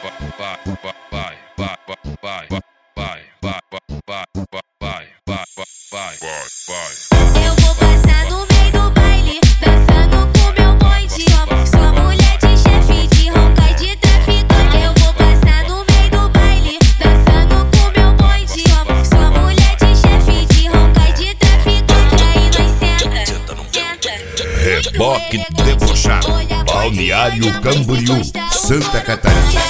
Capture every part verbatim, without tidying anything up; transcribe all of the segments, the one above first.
Eu vou passar no meio do baile, dançando com meu bonde. Sua mulher de chefe, de ronca e de traficante. Eu vou passar no meio do baile, dançando com meu bonde. Sua mulher de chefe, de ronca e de traficante. Aí nós senta, senta. Reboque debochado, Balneário Camboriú, Santa Catarina.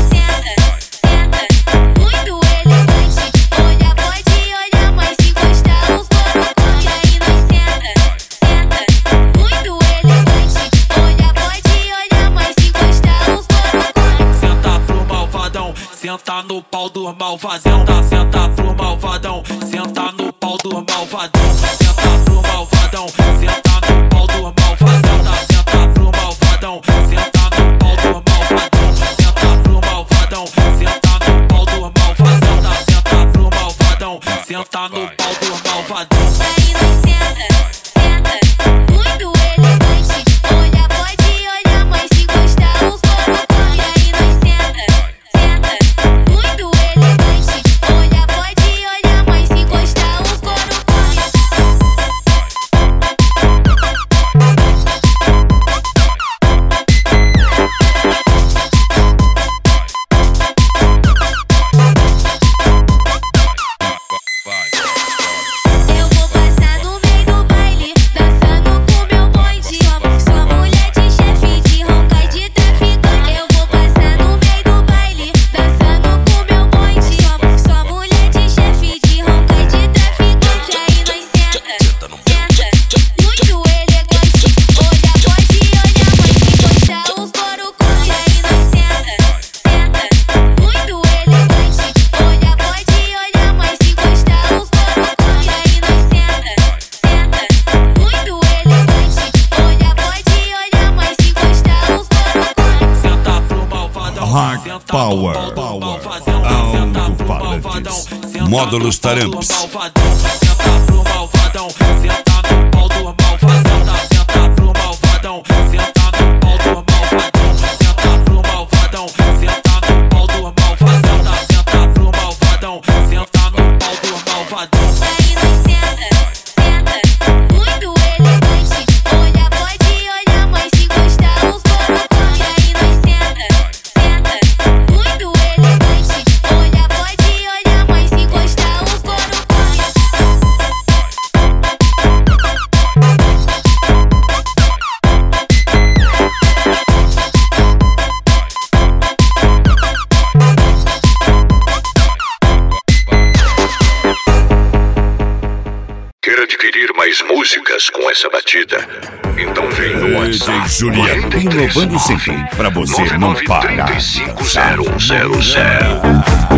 Senta no pau do malvadão, senta pro malvadão, senta no pau do malvadão, senta pro malvadão, senta no pau do malvadão, senta pro malvadão, senta no pau do malvadão, senta pro malvadão, senta no pau do malvadão, senta pro malvadão, senta no pau do malvadão. Aí nós senta, senta, muito elegante. Olha, pode olhar, mas se gostar o couro come. Aí nós senta, senta, muito elegante. Olha, pode olhar, mas se gostar o couro come. Eu vou passar no meio do baile, dançando com meu bonde. Sua mulher de chefe, de ronca e de traficante. Eu vou passar no meio do baile, dançando com meu bonde. Sua mulher de chefe, de ronca e de traficante. Aí nós senta, senta, muito elegante. Olha, pode olhar, mas se gostar o couro come. Aí nós senta, senta, muito elegante. Olha, pode olhar, mas se gostar o couro come. Aí nós senta, senta, muito elegante. Olha, pode olhar, mas se gostar o couro come. Senta pro malvadão, Hard senta Power, no pau do Power, malvadão, senta pro alto-falantes, malvadão, senta módulos no pau do Taramps. malvadão, senta pro malvadão, senta no pau do malvadão, senta pro malvadão, senta no pau do malvadão, senta pro malvadão, senta no pau do malvadão, senta pro malvadão, senta no pau do malvadão. Aí nós senta, senta, muito elegante. Olha, pode olhar, mas se gostar o couro come. Aí nós senta, senta, muito elegante. Olha, pode olhar, mas se gostar o couro come. Quer adquirir mais músicas com essa batida? Então vem no WhatsApp D J Juliano, inovando sempre, pra você não parar de dançar. zero zero zero.